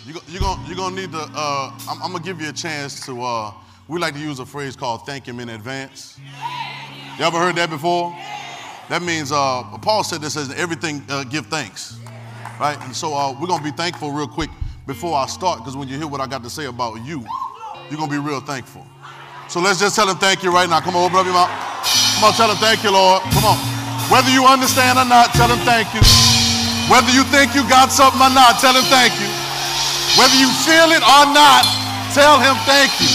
You're gonna need to. I'm gonna give you a chance to. We like to use a phrase called "thank Him in advance." You ever heard that before? That means Paul said this as everything give thanks, right? And so we're gonna be thankful real quick before I start, because when you hear what I got to say about you, you're gonna be real thankful. So let's just tell Him thank you right now. Come on, open up your mouth. Come on, tell Him thank you, Lord. Come on. Whether you understand or not, tell Him thank you. Whether you think you got something or not, tell Him thank you. Whether you feel it or not, tell Him thank you.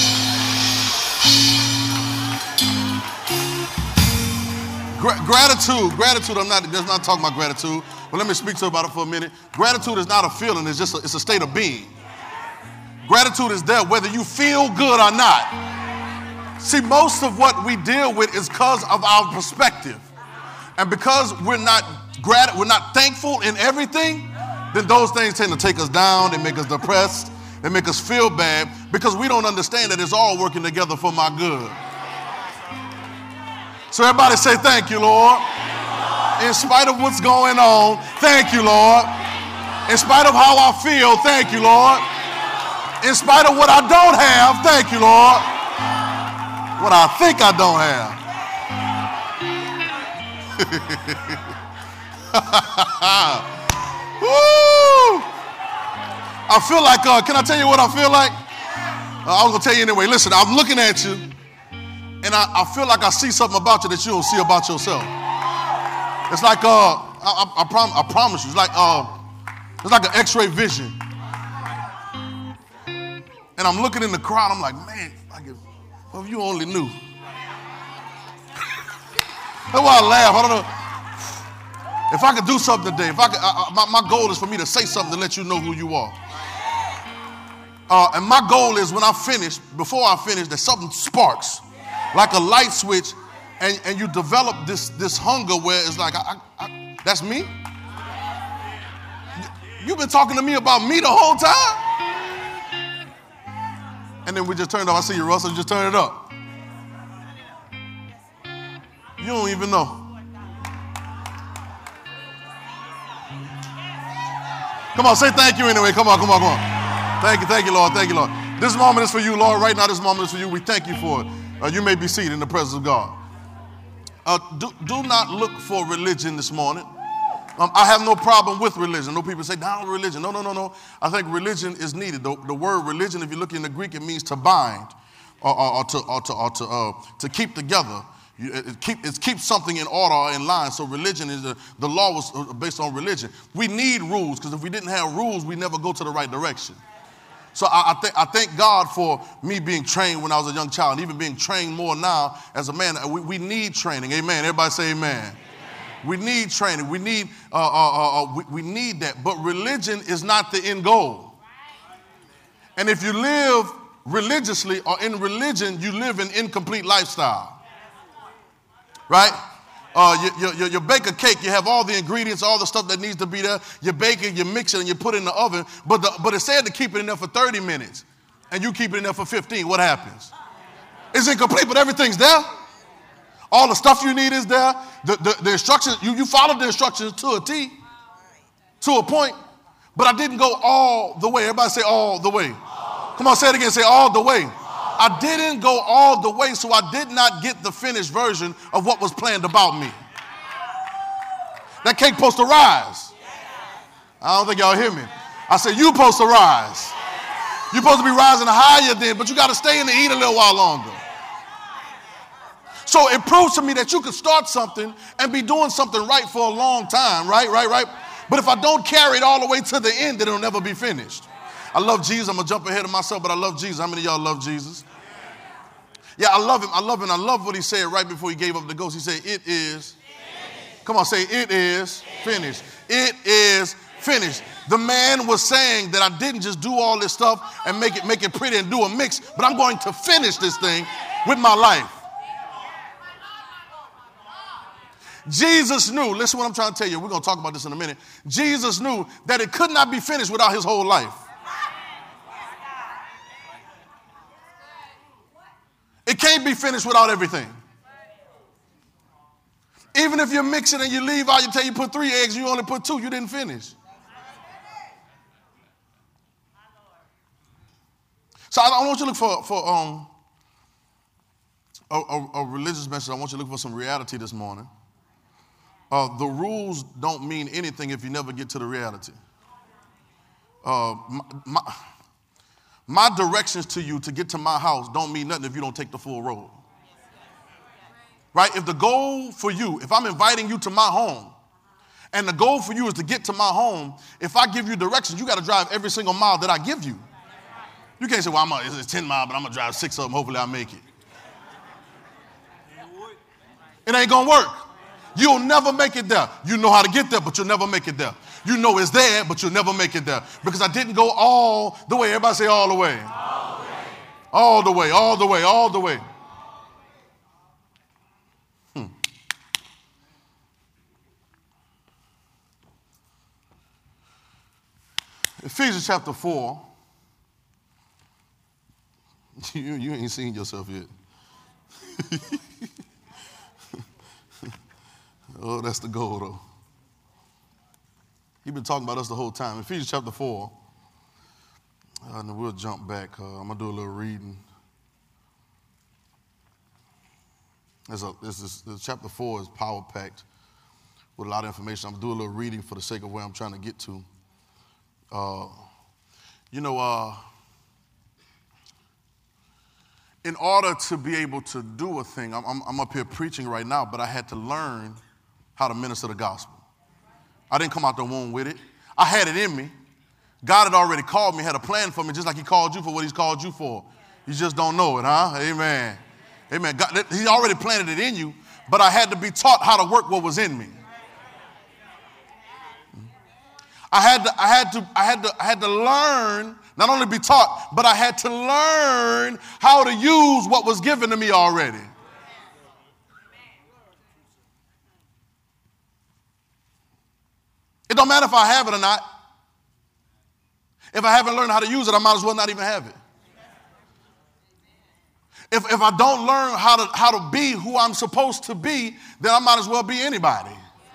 Gratitude, I'm not talking about gratitude, but let me speak to you about it for a minute. Gratitude is not a feeling, it's a state of being. Gratitude is there whether you feel good or not. See, most of what we deal with is because of our perspective. And because we're not thankful in everything, then those things tend to take us down, they make us depressed, they make us feel bad, because we don't understand that it's all working together for my good. So everybody say, thank you, Lord. In spite of what's going on, thank you, Lord. In spite of how I feel, thank you, Lord. In spite of what I don't have, thank you, Lord. What I think I don't have. Woo! I feel like, can I tell you what I feel like? I was going to tell you anyway. Listen, I'm looking at you, and I feel like I see something about you that you don't see about yourself. It's like, I promise you, it's like an x-ray vision. And I'm looking in the crowd, I'm like, man, if you only knew. That's why I laugh. I don't know. If I could do something today, my goal is for me to say something to let you know who you are. And my goal is before I finish, that something sparks. Like a light switch, and you develop this hunger where it's like, that's me? You've been talking to me about me the whole time? And then we just turned it up. I see you, Russell, just turn it up. You don't even know. Come on, say thank you anyway. Come on. Thank you, Lord. Thank you, Lord. This moment is for you, Lord. Right now, this moment is for you. We thank you for it. You may be seated in the presence of God. Do not look for religion this morning. I have no problem with religion. No people say, down religion. No. I think religion is needed. The word religion, if you look in the Greek, it means to bind or to keep together. It keeps something in order or in line. So religion is the law was based on religion. We need rules, because if we didn't have rules, we never go to the right direction. So I thank God for me being trained when I was a young child, and even being trained more now as a man. We need training. Amen. Everybody say amen. Amen. We need training. We need that. But religion is not the end goal. And if you live religiously or in religion, you live an incomplete lifestyle. Right? You bake a cake, you have all the ingredients, all the stuff that needs to be there. You bake it, you mix it, and you put it in the oven. But it said to keep it in there for 30 minutes. And you keep it in there for 15. What happens? It's incomplete, but everything's there. All the stuff you need is there. The instructions, you followed the instructions to a T, to a point. But I didn't go all the way. Everybody say all the way. Come on, say it again. Say all the way. I didn't go all the way, so I did not get the finished version of what was planned about me. That cake supposed to rise. I don't think y'all hear me. I said, you supposed to rise. You're supposed to be rising higher then, but you got to stay in the heat a little while longer. So it proves to me that you can start something and be doing something right for a long time, right? But if I don't carry it all the way to the end, then it'll never be finished. I love Jesus. I'm going to jump ahead of myself, but I love Jesus. How many of y'all love Jesus? Yeah, I love him. I love what he said right before he gave up the ghost. He said, it is finished. Come on, say, it is finished. It is finished. The man was saying that I didn't just do all this stuff and make it pretty and do a mix, but I'm going to finish this thing with my life. Jesus knew, listen what I'm trying to tell you. We're going to talk about this in a minute. Jesus knew that it could not be finished without his whole life. It can't be finished without everything. Even if you mix it and you leave out, you tell you put 3 eggs, you only put 2, you didn't finish. So I want you to look for a religious message. I want you to look for some reality this morning. The rules don't mean anything if you never get to the reality. My directions to you to get to my house don't mean nothing if you don't take the full road. Right? If the goal for you, if I'm inviting you to my home, and the goal for you is to get to my home, if I give you directions, you got to drive every single mile that I give you. You can't say, well, it's 10 miles, but I'm going to drive 6 of them. Hopefully I make it. It ain't going to work. You'll never make it there. You know how to get there, but you'll never make it there. You know it's there, but you'll never make it there. Because I didn't go all the way. Everybody say all the way. All the way, all the way, all the way. Ephesians chapter 4. You ain't seen yourself yet. Oh, that's the goal, though. He's been talking about us the whole time. Ephesians chapter 4. And we'll jump back. I'm going to do a little reading. Chapter 4 is power-packed with a lot of information. I'm going to do a little reading for the sake of where I'm trying to get to. In order to be able to do a thing, I'm up here preaching right now, but I had to learn how to minister the gospel. I didn't come out the womb with it. I had it in me. God had already called me, had a plan for me, just like he called you for what he's called you for. You just don't know it, huh? Amen. Amen. God, he already planted it in you, but I had to be taught how to work what was in me. I had to learn, not only be taught, but I had to learn how to use what was given to me already. It don't matter if I have it or not. If I haven't learned how to use it, I might as well not even have it. If I don't learn how to be who I'm supposed to be, then I might as well be anybody.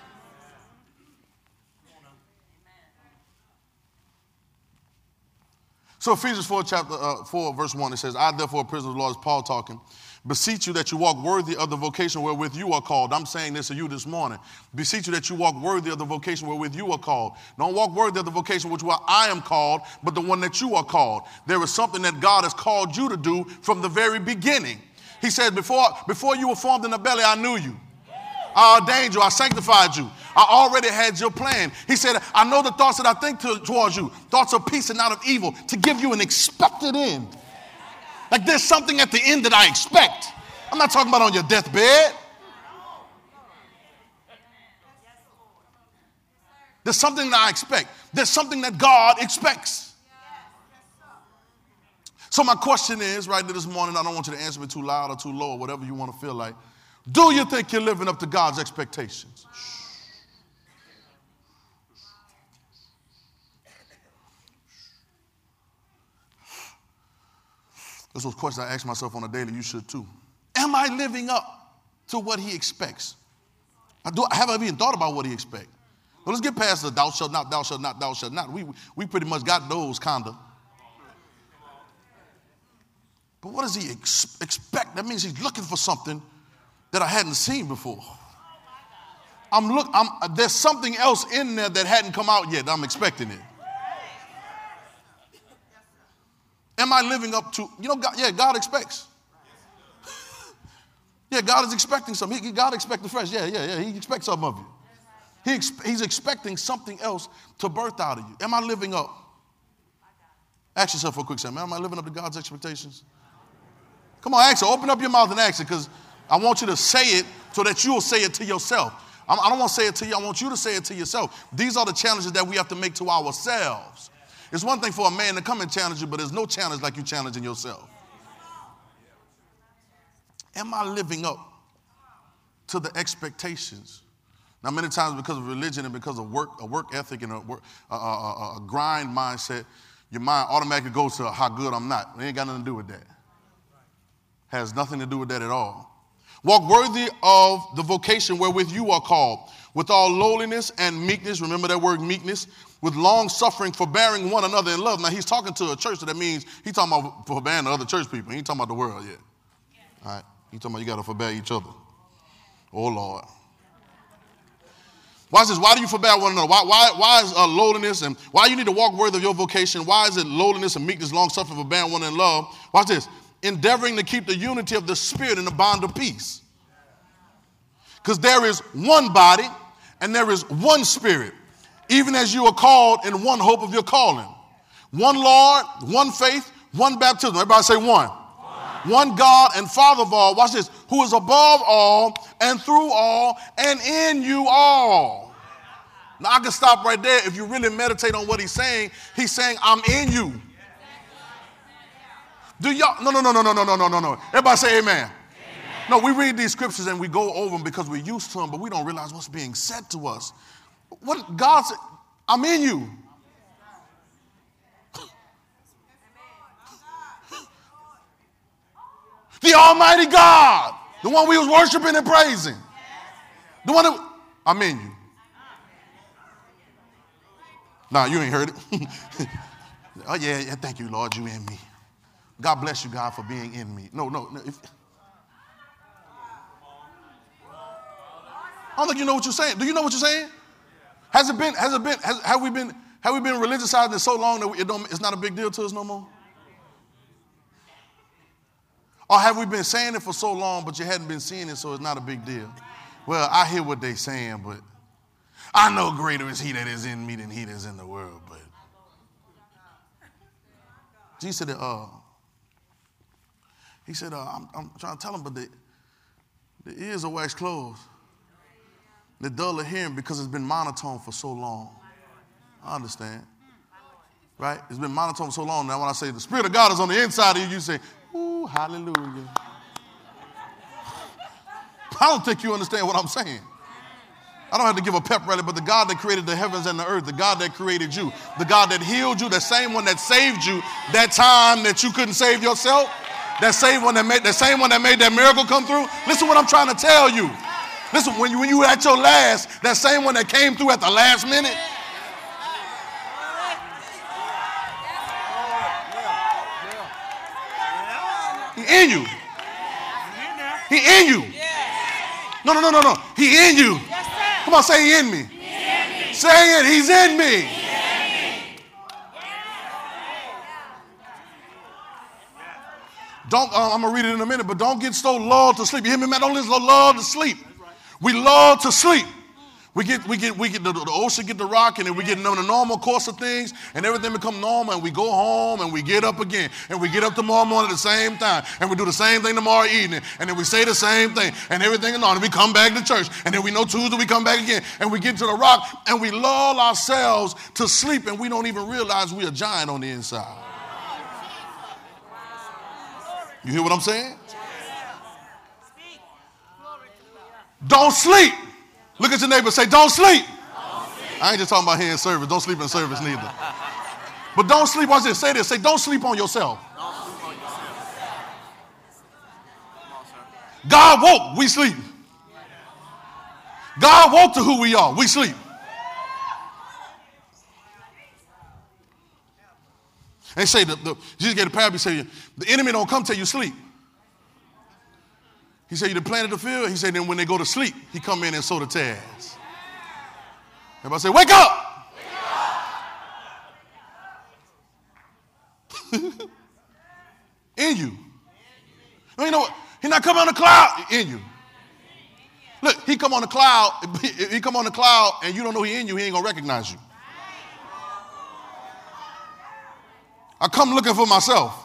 So Ephesians 4, chapter 4, verse 1, it says, I therefore, a prisoner of the Lord, is Paul talking, beseech you that you walk worthy of the vocation wherewith you are called. I'm saying this to you this morning. Beseech you that you walk worthy of the vocation wherewith you are called. Don't walk worthy of the vocation which I am called, but the one that you are called. There is something that God has called you to do from the very beginning. He said, before you were formed in the belly, I knew you. I ordained you. I sanctified you. I already had your plan. He said, I know the thoughts that I think towards you, thoughts of peace and not of evil, to give you an expected end. Like there's something at the end that I expect. I'm not talking about on your deathbed. There's something that I expect. There's something that God expects. So my question is, right this morning, I don't want you to answer me too loud or too low or whatever you want to feel like. Do you think you're living up to God's expectations? This was a question I ask myself on a daily. You should too. Am I living up to what he expects? I haven't even thought about what he expects. Well, let's get past the thou shalt not, thou shalt not, thou shalt not. We pretty much got those kind of. But what does he expect? That means he's looking for something that I hadn't seen before. There's something else in there that hadn't come out yet. I'm expecting it. Am I living up to, God expects. Yeah, God is expecting something. God expects the fresh. Yeah. He expects something of you. He's expecting something else to birth out of you. Am I living up? Ask yourself for a quick second. Am I living up to God's expectations? Come on, ask it. Open up your mouth and ask it, because I want you to say it so that you will say it to yourself. I don't want to say it to you. I want you to say it to yourself. These are the challenges that we have to make to ourselves. It's one thing for a man to come and challenge you, but there's no challenge like you challenging yourself. Am I living up to the expectations? Now, many times because of religion and because of a work ethic and a grind mindset, your mind automatically goes to how good I'm not. It ain't got nothing to do with that. Has nothing to do with that at all. Walk worthy of the vocation wherewith you are called. with all lowliness and meekness. Remember that word meekness. With long suffering, forbearing one another in love. Now he's talking to a church, so that means he's talking about forbearing the other church people. He ain't talking about the world yet. All right? He's talking about you got to forbear each other. Oh, Lord. Watch this. Why do you forbear one another? Why is lowliness and why you need to walk worthy of your vocation? Why is it lowliness and meekness, long suffering, forbearing one in love? Watch this. Endeavoring to keep the unity of the Spirit in the bond of peace. Because there is one body and there is one Spirit, even as you are called in one hope of your calling. One Lord, one faith, one baptism. Everybody say one. One God and Father of all, watch this, who is above all and through all and in you all. Now I can stop right there. If you really meditate on what he's saying, I'm in you. Do y'all, no. Everybody say amen. No, we read these scriptures and we go over them because we're used to them, but we don't realize what's being said to us. What God said, I'm in you. The Almighty God, the one we was worshiping and praising. The one that, I'm in you. Nah, you ain't heard it. Oh, yeah, thank you, Lord, you in me. God bless you, God, for being in me. No. I don't think you know what you're saying. Do you know what you're saying? Have we been religiousized it so long that it's not a big deal to us no more? Or have we been saying it for so long, but you hadn't been seeing it, so it's not a big deal? Well, I hear what they're saying, but I know greater is he that is in me than he that is in the world. But Jesus said, I'm trying to tell him, but the ears are waxed closed. They're dull of hearing because it's been monotone for so long. I understand. Right? It's been monotone for so long. Now when I say the Spirit of God is on the inside of you, you say, ooh, hallelujah. I don't think you understand what I'm saying. I don't have to give a pep rally, but the God that created the heavens and the earth, the God that created you, the God that healed you, the same one that saved you that time that you couldn't save yourself, that same one that made that miracle come through. Listen what I'm trying to tell you. Listen, when you were at your last, that same one that came through at the last minute. He in you. He in you. No. He in you. Come on, say he in me. Say it, he's in me. I'm going to read it in a minute, but don't get so lulled to sleep. You hear me, man? Don't listen to lull to sleep. We lull to sleep. We get the ocean get to rocking, and we get in the normal course of things, and everything become normal, and we go home, and we get up again, and we get up tomorrow morning at the same time, and we do the same thing tomorrow evening, and then we say the same thing, and everything is on, and we come back to church, and then we know Tuesday we come back again, and we get to the rock, and we lull ourselves to sleep, and we don't even realize we're a giant on the inside. You hear what I'm saying? Don't sleep. Look at your neighbor and say, don't sleep. I ain't just talking about here in service. Don't sleep in service neither. But don't sleep. Watch this. Say this. Say, don't sleep on yourself. God woke. We sleep. God woke to who we are. We sleep. And say, Jesus gave the parable. He said, the enemy don't come till you sleep. He said, you done planted the field. He said, then when they go to sleep, he come in and sow the tares. Everybody say, wake up. In you. You know what? He not coming on the cloud. In you. Look, he come on the cloud. He come on the cloud and you don't know he in you. He ain't going to recognize you. I come looking for myself.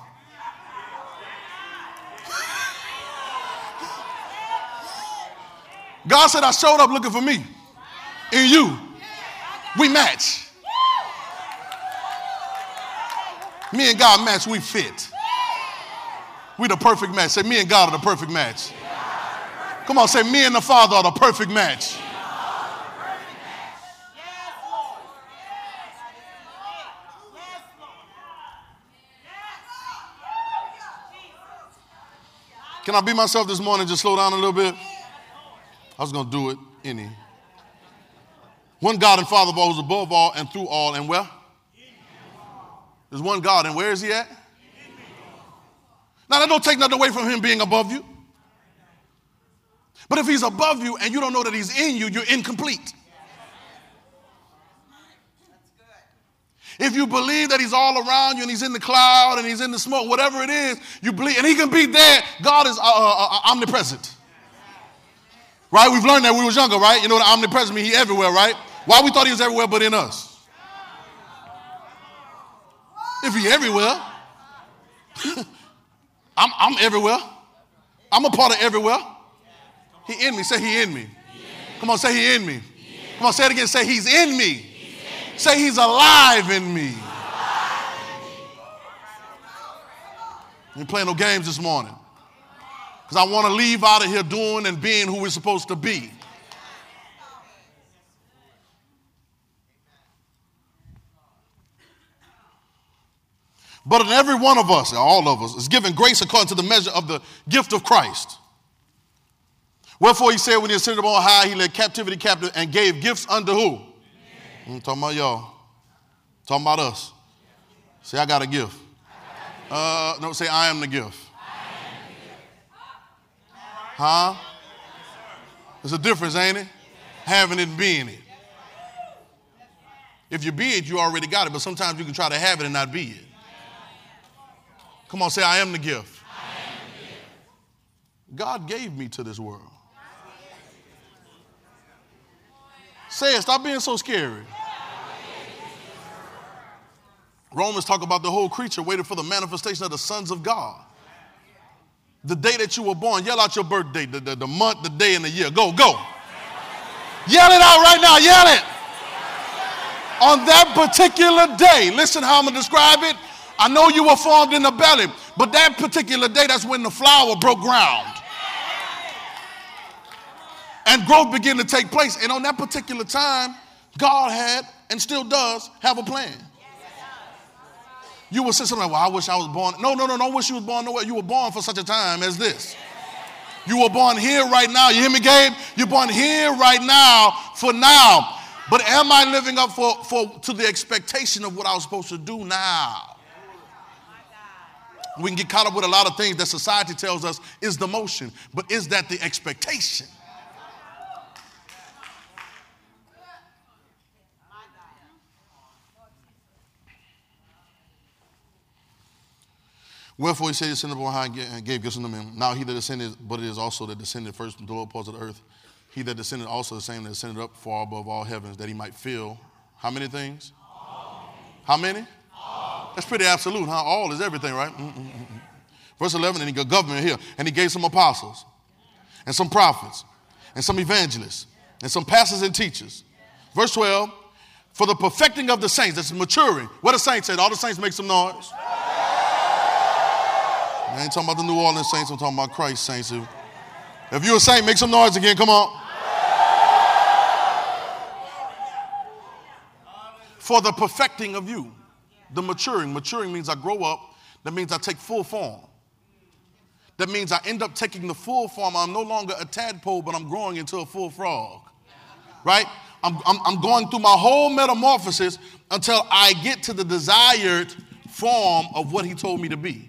God said, I showed up looking for me. In you. We match. Me and God match, we fit. We the perfect match. Say, me and God are the perfect match. Come on, say, me and the Father are the perfect match. Can I be myself this morning? Just slow down a little bit. I was going to do it One God and Father of all, who's above all and through all and where? There's one God, and where is he at? Now, that don't take nothing away from him being above you. But if he's above you and you don't know that he's in you, you're incomplete. If you believe that he's all around you and he's in the cloud and he's in the smoke, whatever it is, you believe, and he can be there, God is omnipresent. Right? We've learned that when we was younger, right? You know what omnipresent means? He everywhere, right? Why we thought he was everywhere but in us? If he everywhere, I'm everywhere. I'm a part of everywhere. He in me. Say he in me. Come on, say he in me. Come on, say it again. Say he's in me. Say he's alive in me. You ain't playing no games this morning. Because I want to leave out of here doing and being who we're supposed to be. But in every one of us, all of us, is given grace according to the measure of the gift of Christ. Wherefore he said when he ascended on high, he led captivity captive and gave gifts unto who? I'm talking about y'all. Talking about us. Say, I got a gift. No, say, I am the gift. Huh? There's a difference, ain't it? Having it and being it. If you be it, you already got it. But sometimes you can try to have it and not be it. Come on, say, I am the gift. God gave me to this world. Say it, stop being so scary. Romans talk about the whole creature waiting for the manifestation of the sons of God. The day that you were born, yell out your birthday, the month, the day, and the year. Go, go. Yell it out right now, yell it. On that particular day, listen how I'm going to describe it. I know you were formed in the belly, but that particular day, that's when the flower broke ground. And growth began to take place. And on that particular time, God had, and still does, have a plan. You will say something like, well, I wish I was born. No, don't wish you was born nowhere. You were born for such a time as this. You were born here right now. You hear me, Gabe? You're born here right now for now. But am I living up to the expectation of what I was supposed to do now? We can get caught up with a lot of things that society tells us is the motion. But is that the expectation? Wherefore he said, he ascended on high and gave gifts unto men. Now he that ascended, but it is also that descended first from the lower parts of the earth. He that descended also the same that ascended up far above all heavens, that he might fill how many things? All. How many? All. That's pretty absolute, huh? All is everything, right? Verse 11, and he got government here. And he gave some apostles, and some prophets, and some evangelists, and some pastors and teachers. Verse 12, for the perfecting of the saints, that's maturing. What the saints said? All the saints make some noise. I ain't talking about the New Orleans saints, I'm talking about Christ saints. If you're a saint, make some noise again, come on. For the perfecting of you, the maturing. Maturing means I grow up. That means I take full form. That means I end up taking the full form. I'm no longer a tadpole, but I'm growing into a full frog. Right? I'm going through my whole metamorphosis until I get to the desired form of what he told me to be.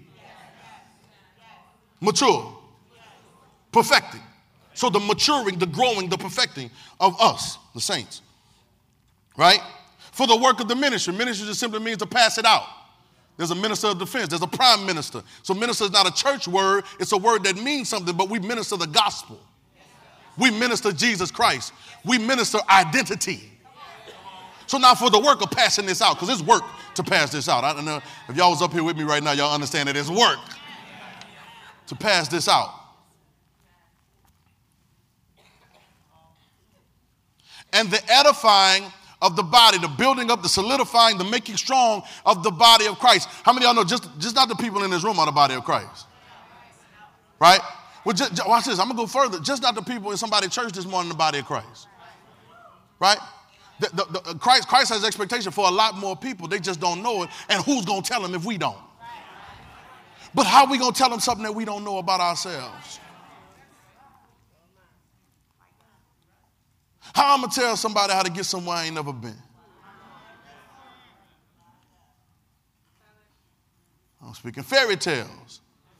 Mature. Perfecting. So the maturing, the growing, the perfecting of us, the saints. Right? For the work of the ministry. Ministry just simply means to pass it out. There's a minister of defense. There's a prime minister. So minister is not a church word. It's a word that means something, but we minister the gospel. We minister Jesus Christ. We minister identity. So now for the work of passing this out, because it's work to pass this out. I don't know if y'all was up here with me right now, y'all understand that it's work to pass this out. And the edifying of the body, the building up, the solidifying, the making strong of the body of Christ. How many of y'all know just not the people in this room are the body of Christ? Right? Well, watch this. I'm going to go further. Just not the people in somebody's church this morning in the body of Christ. Right? Christ has expectation for a lot more people. They just don't know it. And who's going to tell them if we don't? But how are we going to tell them something that we don't know about ourselves? How I'm going to tell somebody how to get somewhere I ain't never been? I'm speaking fairy tales.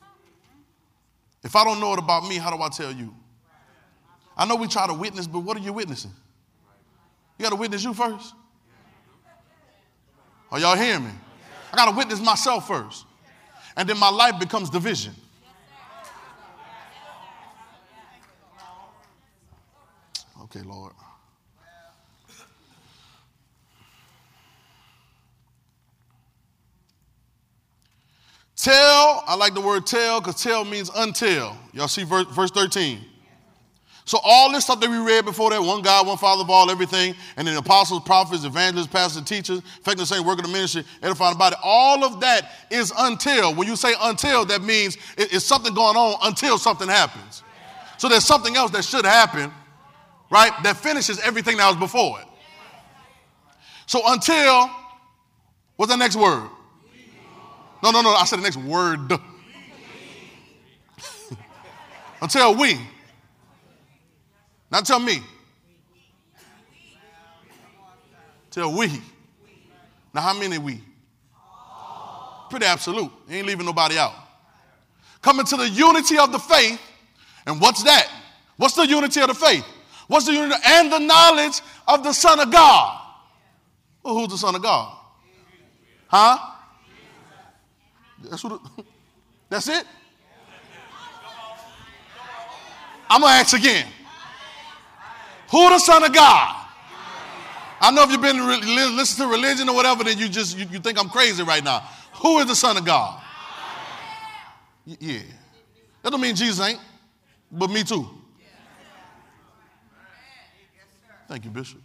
If I don't know it about me, how do I tell you? I know we try to witness, but what are you witnessing? You got to witness you first. Are y'all hearing me? I got to witness myself first. And then my life becomes division. Okay, Lord. Tell, I like the word tell because tell means until. Y'all see verse 13. So all this stuff that we read before that, one God, one Father of all, everything, and then apostles, prophets, evangelists, pastors, teachers, effective the same work of the ministry, edifying the body, all of that is until. When you say until, that means it's something going on until something happens. So there's something else that should happen, right, that finishes everything that was before it. So until, what's the next word? No, I said the next word. Until we. Not tell me. Tell we. Now, how many we? Pretty absolute. You ain't leaving nobody out. Coming to the unity of the faith. And what's that? What's the unity of the faith? What's the unity? And the knowledge of the Son of God. Well, who's the Son of God? Huh? That's it? I'm going to ask again. Who the Son of God? I know if you've been listening to religion or whatever, then you think I'm crazy right now. Who is the Son of God? Yeah. That don't mean Jesus ain't, but me too. Thank you, Bishop.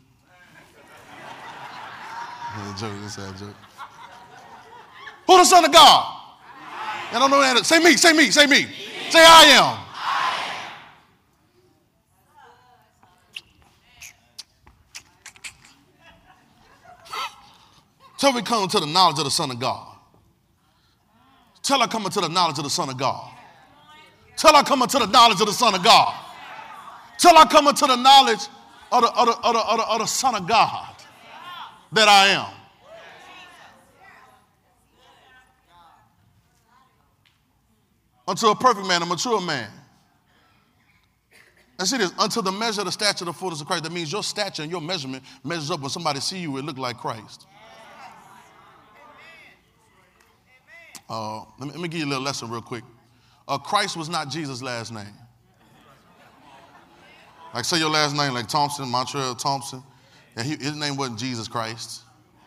That's a joke. Who the Son of God? I don't know that. Say me. Say I am. Till we come to the knowledge of the Son of God. Till I come into the knowledge of the Son of God. Till I come into the knowledge of the Son of God. Till I come into the knowledge of the Son of God that I am. Unto a perfect man, a mature man. And see this, until the measure of the stature of the fullness of Christ. That means your stature and your measurement measures up. When somebody see you, it look like Christ. Let me give you a little lesson real quick. Christ was not Jesus' last name. Like say your last name like Thompson, Montreal Thompson. And his name wasn't Jesus Christ.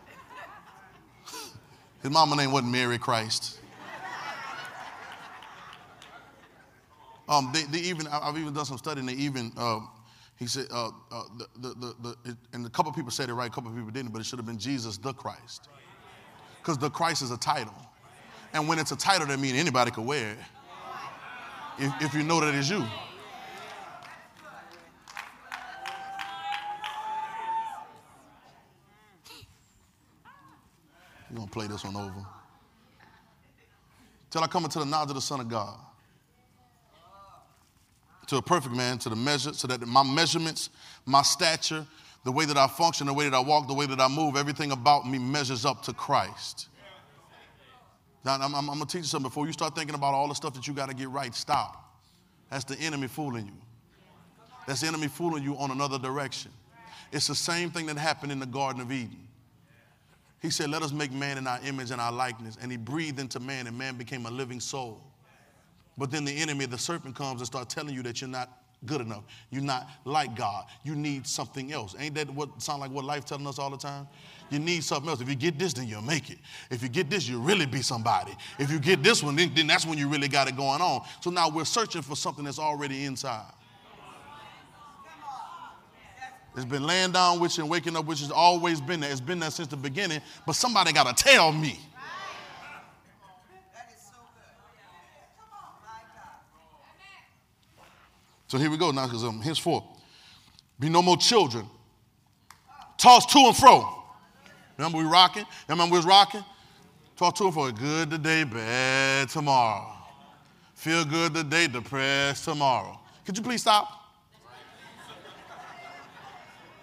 His mama name wasn't Mary Christ. I've even done some study, and they even, he said, and a couple of people said it right, a couple of people didn't, but it should have been Jesus the Christ. Because the Christ is a title. And when it's a title, that means anybody could wear it. If you know that it's you. We're going to play this one over. Till I come into the knowledge of the Son of God. To a perfect man, to the measure, so that my measurements, my stature, the way that I function, the way that I walk, the way that I move, everything about me measures up to Christ. Now, I'm going to teach you something. Before you start thinking about all the stuff that you got to get right, stop. That's the enemy fooling you. That's the enemy fooling you on another direction. It's the same thing that happened in the Garden of Eden. He said, let us make man in our image and our likeness. And he breathed into man, and man became a living soul. But then the enemy, the serpent, comes and starts telling you that you're not good enough. You're not like God. You need something else. Ain't that what sound like what life telling us all the time? You need something else. If you get this, then you'll make it. If you get this, you'll really be somebody. If you get this one, then that's when you really got it going on. So now we're searching for something that's already inside. It's been laying down with you and waking up, which has always been there. It's been there since the beginning, but somebody got to tell me. So here we go now, because henceforth, be no more children. Tossed to and fro. Remember we rocking? Remember we was rocking? Tossed to and fro. Good today, bad tomorrow. Feel good today, depressed tomorrow. Could you please stop?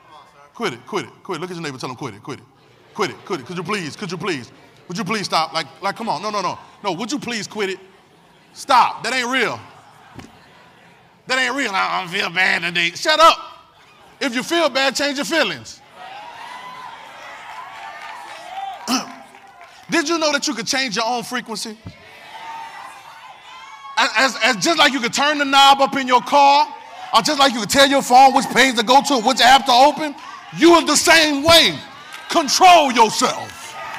Quit it, quit it, quit it. Look at your neighbor, tell him quit it, quit it. Quit it, quit it. Could you please, could you please? Would you please stop? Like, come on, no. No, would you please quit it? Stop, that ain't real. That ain't real. I don't feel bad today. Shut up. If you feel bad, change your feelings. Did you know that you could change your own frequency? As just like you could turn the knob up in your car, or just like you could tell your phone which page to go to, which app to open, you are the same way. Control yourself.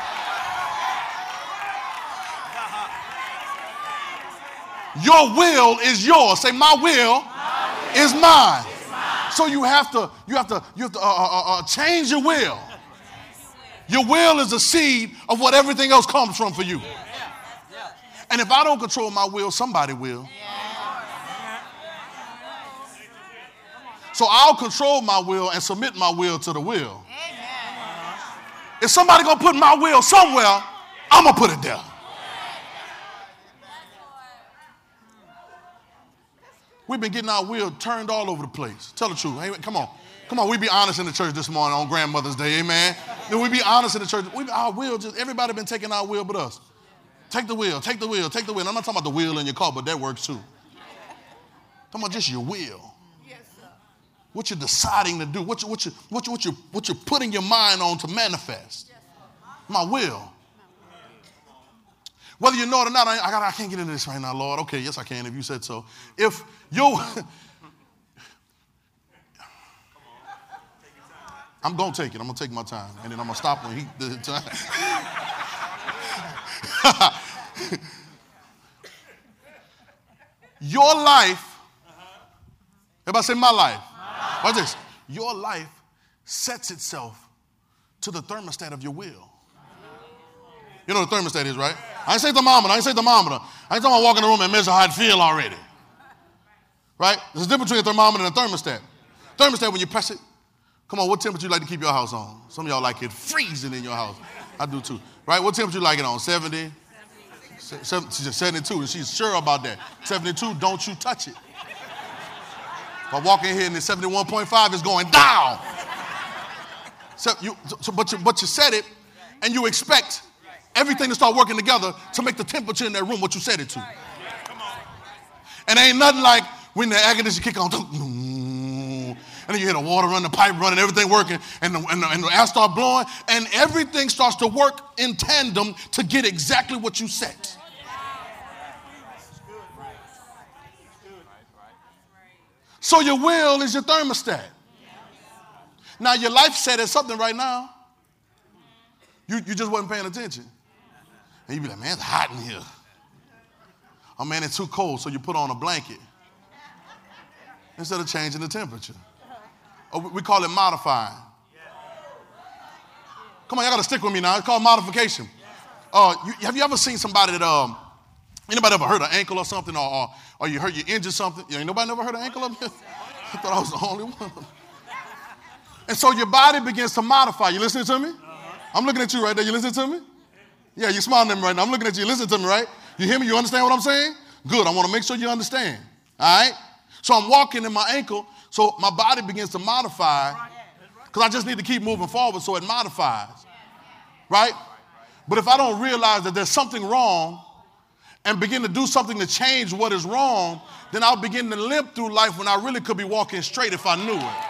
Your will is yours. Say, my will is mine. So you have to change your will. Your will is the seed of what everything else comes from for you. And if I don't control my will, somebody will. So I'll control my will and submit my will to the will. If somebody gonna put my will somewhere, I'm gonna put it there. We've been getting our will turned all over the place. Tell the truth. Hey, come on. Come on, we be honest in the church this morning on Grandmother's Day, amen? Then we be honest in the church. Our will, everybody been taking our will but us. Take the wheel, take the wheel, take the wheel. I'm not talking about the wheel in your car, but that works too. I'm talking about just your will. Yes, sir. What you're deciding to do, what you're putting your mind on to manifest. Yes, my will. Whether you know it or not, I can't get into this right now, Lord. Okay, yes, I can if you said so. If you, I'm going to take it. I'm going to take my time. And then I'm going to stop when he does the time. Your life, everybody say my life. Watch this. Your life sets itself to the thermostat of your will. You know what a thermostat is, right? I ain't say thermometer. I ain't talking about walk in the room and measure how it feel already. Right? There's a difference between a thermometer and a thermostat. Thermostat, when you press it, come on, what temperature you like to keep your house on? Some of y'all like it freezing in your house. I do too. Right? What temperature you like it on? 70? 72. And she's sure about that. 72, don't you touch it. If I walk in here and it's 71.5, it's going down. But you set it and you expect everything to start working together to make the temperature in that room what you set it to. And ain't nothing like when the air conditioner kick on, and then you hear the water run, the pipe running, everything working, and the air start blowing, and everything starts to work in tandem to get exactly what you set. So your will is your thermostat. Now your life set is something right now. You just wasn't paying attention. And you be like, man, it's hot in here. Oh, man, it's too cold, so you put on a blanket instead of changing the temperature. Oh, we call it modifying. Come on, y'all got to stick with me now. It's called modification. Have you ever seen somebody that, anybody ever hurt an ankle or something, or you injured something? Ain't nobody never hurt an ankle up here? I thought I was the only one. And so your body begins to modify. You listening to me? I'm looking at you right there. You listening to me? Yeah, you're smiling at me right now. I'm looking at you. Listen to me, right? You hear me? You understand what I'm saying? Good. I want to make sure you understand. All right? So I'm walking in my ankle, so my body begins to modify because I just need to keep moving forward, so it modifies. Right? But if I don't realize that there's something wrong and begin to do something to change what is wrong, then I'll begin to limp through life when I really could be walking straight if I knew it.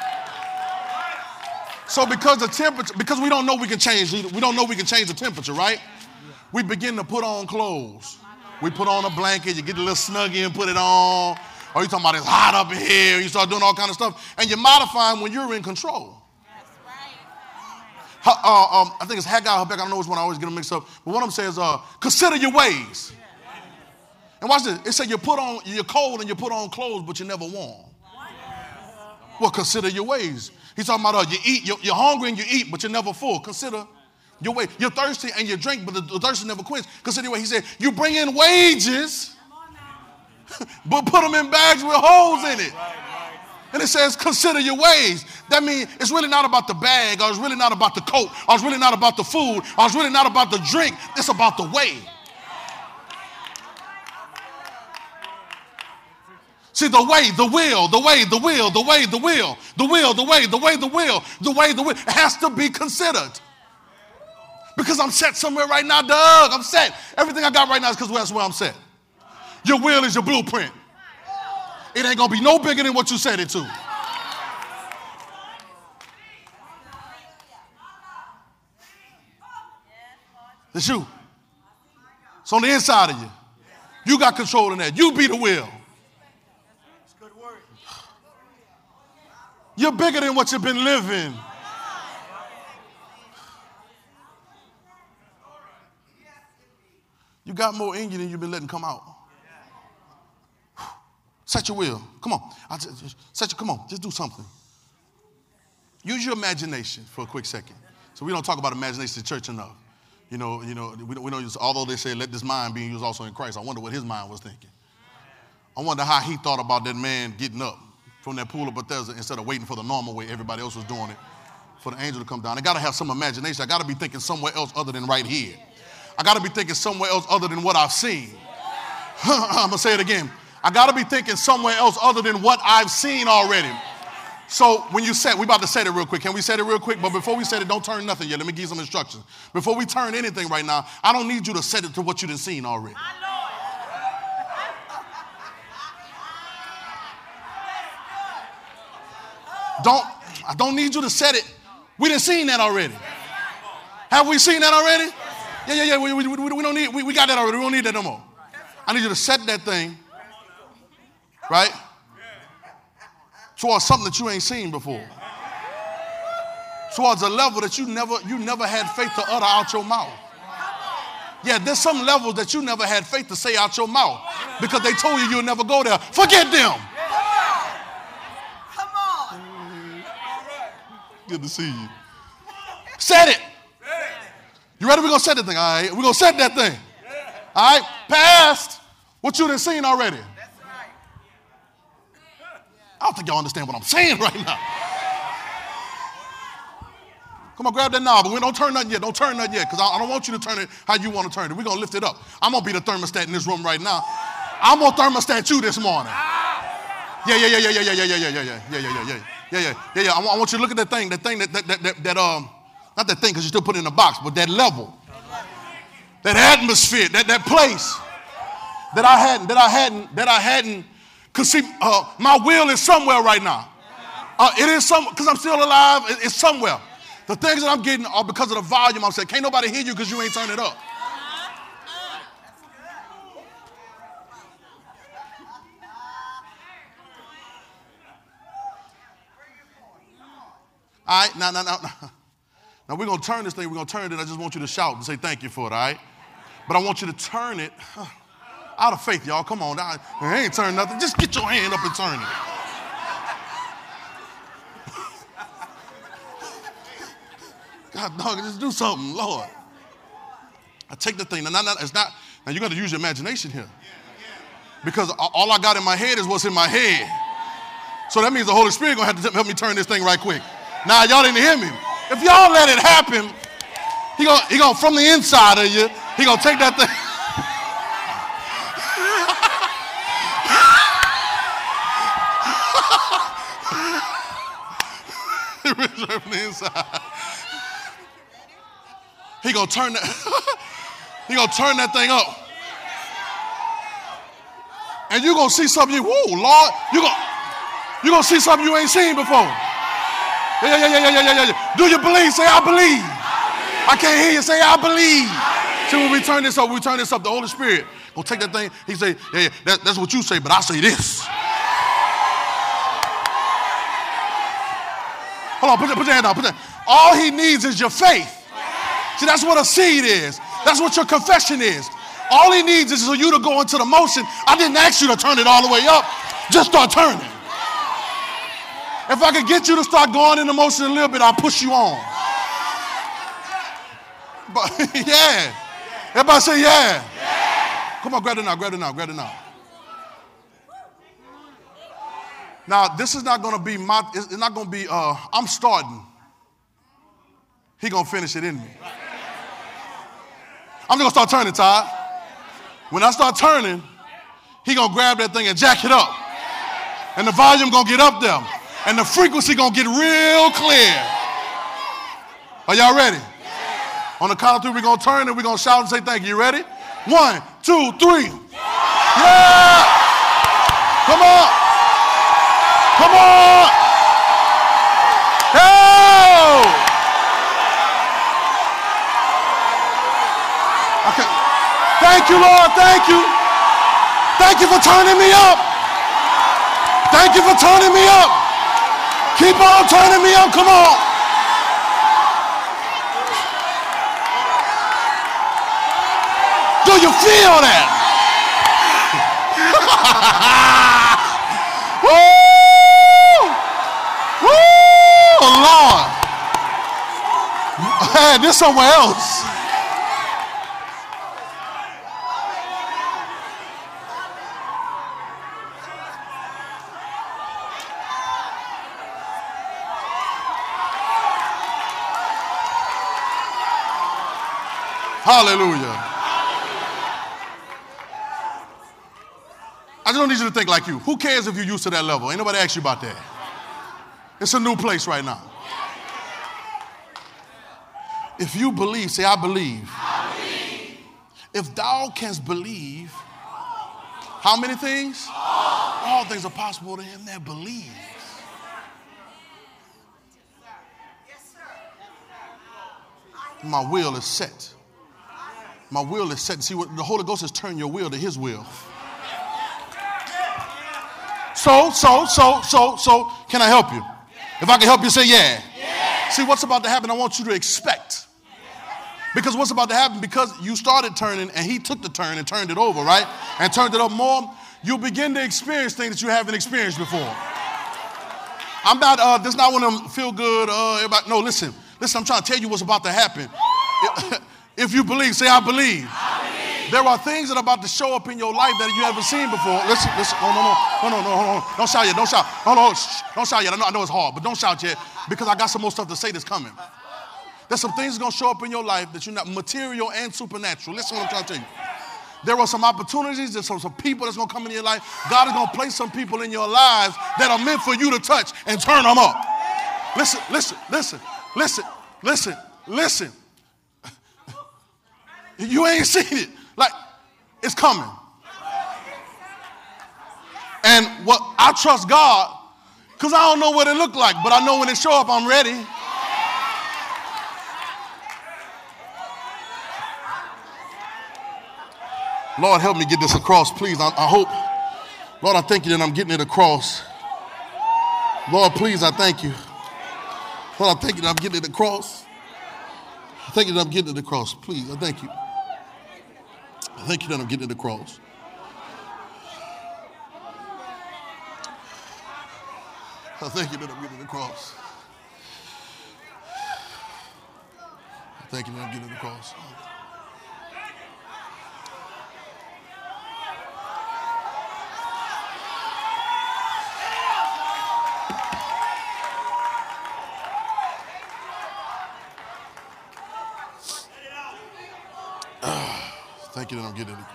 So because we don't know we can change the temperature, right? We begin to put on clothes. We put on a blanket, you get a little snuggie and put it on. Or you talking about it's hot up in here, you start doing all kind of stuff. And you're modifying when you're in control. That's right. I think it's Haggai, Habakkuk, I don't know which one, I always get them mixed up. But one of them says, consider your ways. And watch this, it said you're cold and you put on clothes, but you're never warm. Well, consider your ways. He's talking about you eat, you're hungry and you eat, but you're never full. Consider your way. You're thirsty and you drink, but the thirst is never quenched. Consider your way. He said, you bring in wages, but put them in bags with holes in it. And it says, consider your ways. That means it's really not about the bag, or it's really not about the coat, or it's really not about the food, or it's really not about the drink. It's about the way. See, the way, the will, the way, the will, the way, the will, the will, the way, the way, the will, the way, the will. It has to be considered. Because I'm set somewhere right now, Doug. I'm set. Everything I got right now is because that's where I'm set. Your will is your blueprint. It ain't going to be no bigger than what you set it to. It's you. It's on the inside of you. You got control in that. You be the will. You're bigger than what you've been living. You got more in you than you've been letting come out. Set your will. Come on. Come on. Just do something. Use your imagination for a quick second. So we don't talk about imagination in church enough. We don't use, although they say let this mind be used also in Christ. I wonder what his mind was thinking. I wonder how he thought about that man getting up from that pool of Bethesda instead of waiting for the normal way everybody else was doing it, for the angel to come down. I got to have some imagination. I got to be thinking somewhere else other than right here. I got to be thinking somewhere else other than what I've seen. I'm going to say it again. I got to be thinking somewhere else other than what I've seen already. So when you set, we about to set it real quick. Can we set it real quick? But before we set it, don't turn nothing yet. Let me give you some instructions. Before we turn anything right now, I don't need you to set it to what you've seen already. I don't need you to set it. We done seen that already. Have we seen that already? Yeah. We don't need, we got that already. We don't need that no more. I need you to set that thing, right, towards something that you ain't seen before. Towards a level that you never had faith to utter out your mouth. Yeah, there's some levels that you never had faith to say out your mouth because they told you you'll never go there. Forget them. Good to see you. Set it. You ready? We're going to set that thing. All right. We're going to set that thing. All right. Past what you done seen already. I don't think y'all understand what I'm saying right now. Come on, grab that knob. But we don't turn nothing yet. Don't turn nothing yet because I don't want you to turn it how you want to turn it. We're going to lift it up. I'm going to be the thermostat in this room right now. I'm going to thermostat you this morning. Yeah. I want you to look at that thing, not that thing because you still put it in a box, but that level, that atmosphere, that place that I hadn't, because see, my will is somewhere right now. It is some, because I'm still alive, it's somewhere. The things that I'm getting are because of the volume. I'm saying, can't nobody hear you because you ain't turned it up. All right, now we're going to turn this thing. We're going to turn it. I just want you to shout and say thank you for it, all right? But I want you to turn it out of faith, y'all. Come on. I ain't turn nothing. Just get your hand up and turn it. God, dog, just do something, Lord. I take the thing. Now, you got to use your imagination here. Because all I got in my head is what's in my head. So that means the Holy Spirit going to have to help me turn this thing right quick. Now, y'all didn't hear me. If y'all let it happen, he gonna from the inside of you, he going to take that thing. From the inside. He going to turn that, he going to turn that thing up. And you're going to see something, whoa, Lord, you're going to see something you ain't seen before. Yeah. Do you believe? Say, I believe. I can't hear you. Say, I believe. See, when we turn this up, the Holy Spirit will take that thing. He say, yeah, that's what you say, but I say this. Hold on, put your hand down. All he needs is your faith. See, that's what a seed is. That's what your confession is. All he needs is for you to go into the motion. I didn't ask you to turn it all the way up. Just start turning. If I could get you to start going in the motion a little bit, I'll push you on. But yeah. Everybody say yeah. Come on, grab it now. Now, this is not going to be it's not going to be, I'm starting. He going to finish it in me. I'm just going to start turning, Todd. When I start turning, he going to grab that thing and jack it up. And the volume going to get up there. And the frequency going to get real clear. Are y'all ready? On the count of 3, we're going to turn and we're going to shout and say thank you. You ready? 1, 2, 3. Yeah! Come on. Come on. Oh! Okay. Thank you, Lord. Thank you. Thank you for turning me up. Thank you for turning me up. Keep on turning me up. Come on. Do you feel that? Woo! Woo! Lord. Man, this somewhere else. Hallelujah. I just don't need you to think like you. Who cares if you're used to that level? Ain't nobody asked you about that. It's a new place right now. If you believe, say, I believe. I believe. If thou canst believe, how many things? All things are possible to him that believes. My will is set. My will is set. See, what the Holy Ghost is turning your will to his will. So, can I help you? If I can help you, say yeah. See, what's about to happen, I want you to expect. Because what's about to happen, because you started turning and he took the turn and turned it over, right? And turned it up more, you'll begin to experience things that you haven't experienced before. I'm not, this is not one of them feel good, everybody. No, listen, I'm trying to tell you what's about to happen. If you believe, say I believe. There are things that are about to show up in your life that you haven't seen before. Listen. Oh, no. Don't shout yet. Don't shout. Oh, no, don't shout yet. I know it's hard, but don't shout yet because I got some more stuff to say that's coming. There's some things that's going to show up in your life that you're not material and supernatural. Listen to what I'm trying to tell you. There are some opportunities. There's some people that's going to come into your life. God is going to place some people in your lives that are meant for you to touch and turn them up. Listen. You ain't seen it. Like, it's coming. And what I trust God, because I don't know what it look like, but I know when it show up, I'm ready. Lord, help me get this across, please. I hope. Lord, I thank you that I'm getting it across. Lord, please, I thank you. Lord, I thank you that I'm getting it across. I thank you that I'm getting it across. Please, I thank you. I thank you that I'm getting it across. I thank you that I'm getting it across. I thank you that I'm getting it across. Thank you that I'm getting it.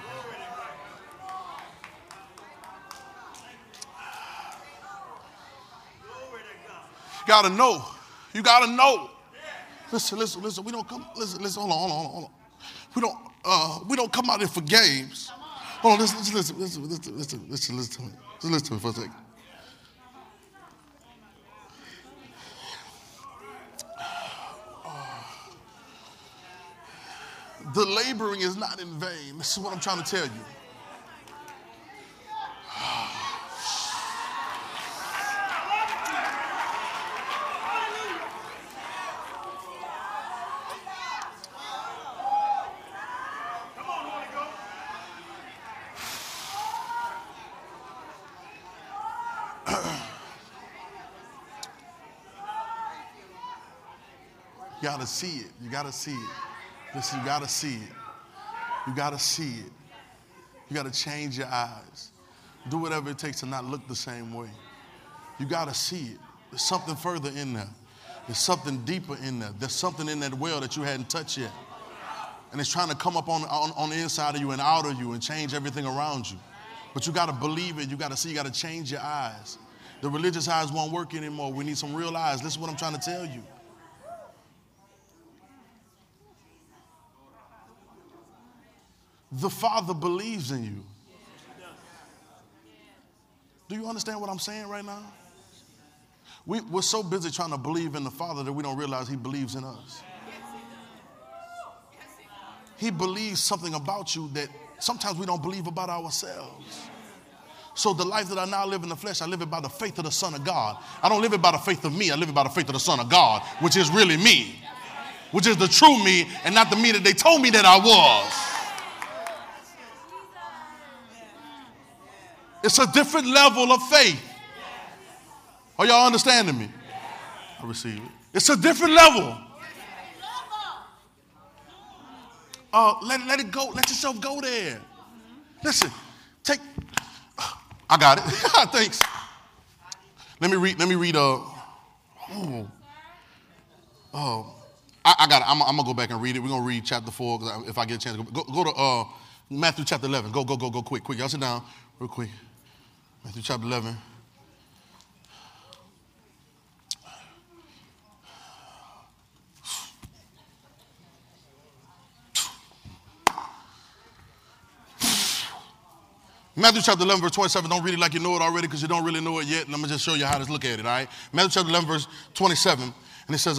You gotta know. You gotta know. Listen. We don't come. Listen. Hold on. We don't come out here for games. Hold on. Listen to me. Just listen to me for a second. The laboring is not in vain. This is what I'm trying to tell you. You gotta see it. You gotta see it. Listen, you gotta see it. You gotta see it. You gotta change your eyes. Do whatever it takes to not look the same way. You gotta see it. There's something further in there. There's something deeper in there. There's something in that well that you hadn't touched yet. And it's trying to come up on the inside of you and out of you and change everything around you. But you gotta believe it. You gotta see. You gotta change your eyes. The religious eyes won't work anymore. We need some real eyes. This is what I'm trying to tell you. The Father believes in you. Do you understand what I'm saying right now? We're so busy trying to believe in the Father that we don't realize he believes in us. He believes something about you that sometimes we don't believe about ourselves. So the life that I now live in the flesh, I live it by the faith of the Son of God. I don't live it by the faith of me. I live it by the faith of the Son of God, which is really me, which is the true me and not the me that they told me that I was. It's a different level of faith. Are y'all understanding me? I receive it. It's a different level. Let it go. Let yourself go there. Listen, I got it. Thanks. Let me read. I got it. I'm gonna go back and read it. We're gonna read chapter 4 if I get a chance. Go to Matthew chapter 11. Go quick. Y'all sit down real quick. Matthew chapter 11. Matthew chapter 11, verse 27. Don't read it like you know it already because you don't really know it yet. And I'm going to just show you how to look at it, all right? Matthew chapter 11, verse 27. And it says,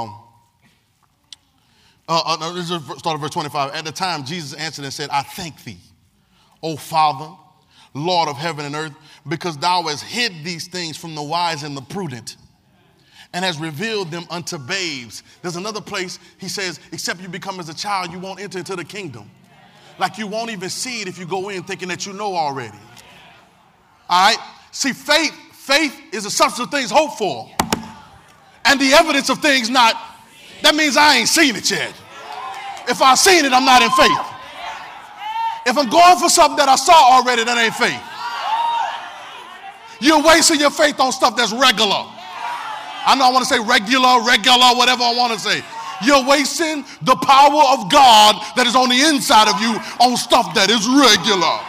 this is start of verse 25. At the time, Jesus answered and said, I thank thee, O Father, Lord of heaven and earth, because thou hast hid these things from the wise and the prudent and has revealed them unto babes. There's another place he says, except you become as a child, you won't enter into the kingdom. Like you won't even see it if you go in thinking that you know already. All right? See, faith is a substance of things hoped for. And the evidence of things not. That means I ain't seen it yet. If I seen it, I'm not in faith. If I'm going for something that I saw already, that ain't faith. You're wasting your faith on stuff that's regular. I know I want to say regular, whatever I want to say. You're wasting the power of God that is on the inside of you on stuff that is regular.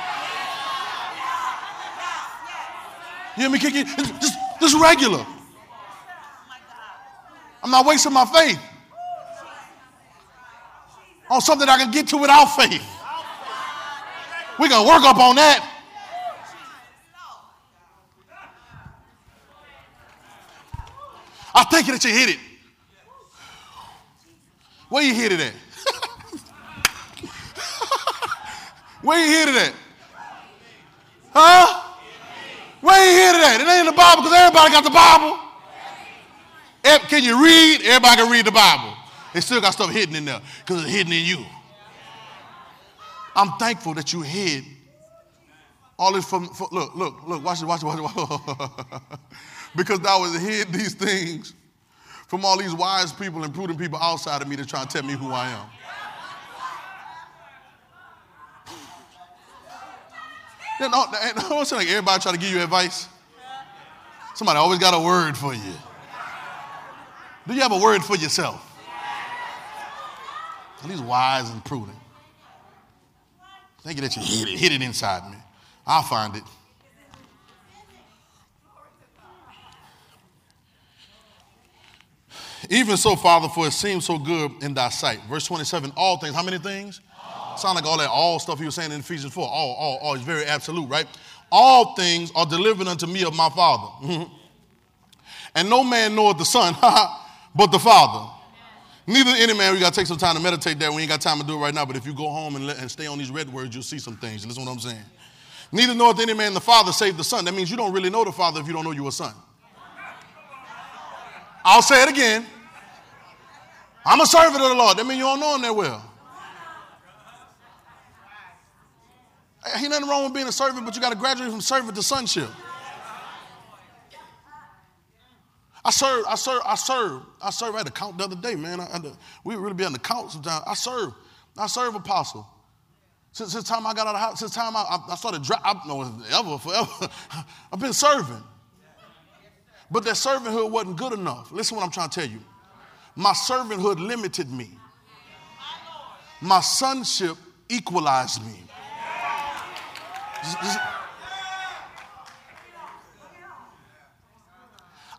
You hear me kicking? Just regular. I'm not wasting my faith on something I can get to without faith. We're going to work up on that. I think that you hit it. Where you hit it at? Where you hit it at? Huh? Where you hit it at? It ain't in the Bible because everybody got the Bible. Can you read? Everybody can read the Bible. They still got stuff hidden in there because it's hidden in you. I'm thankful that you hid all this from look, watch it. Because thou hast hid these things from all these wise people and prudent people outside of me that try to tell me who I am. I don't say like everybody try to give you advice. Somebody always got a word for you. Do you have a word for yourself? At least wise and prudent. Thank you that you hid it inside me. I'll find it. Even so, Father, for it seems so good in thy sight. Verse 27, all things. How many things? Sound like all stuff he was saying in Ephesians 4. All is very absolute, right? All things are delivered unto me of my Father. And no man knoweth the Son, but the Father. Neither any man, we got to take some time to meditate that. We ain't got time to do it right now, but if you go home and stay on these red words, you'll see some things. Listen to what I'm saying. Neither knoweth any man the Father save the Son. That means you don't really know the Father if you don't know you're a son. I'll say it again. I'm a servant of the Lord. That means you don't know him that well. Ain't nothing wrong with being a servant, but you got to graduate from servant to sonship. I serve. I had to count the other day, man. We really be on the count sometimes. I serve apostle. Since the time I got out of the house, since the time I started forever. I've been serving. But that servanthood wasn't good enough. Listen to what I'm trying to tell you. My servanthood limited me. My sonship equalized me.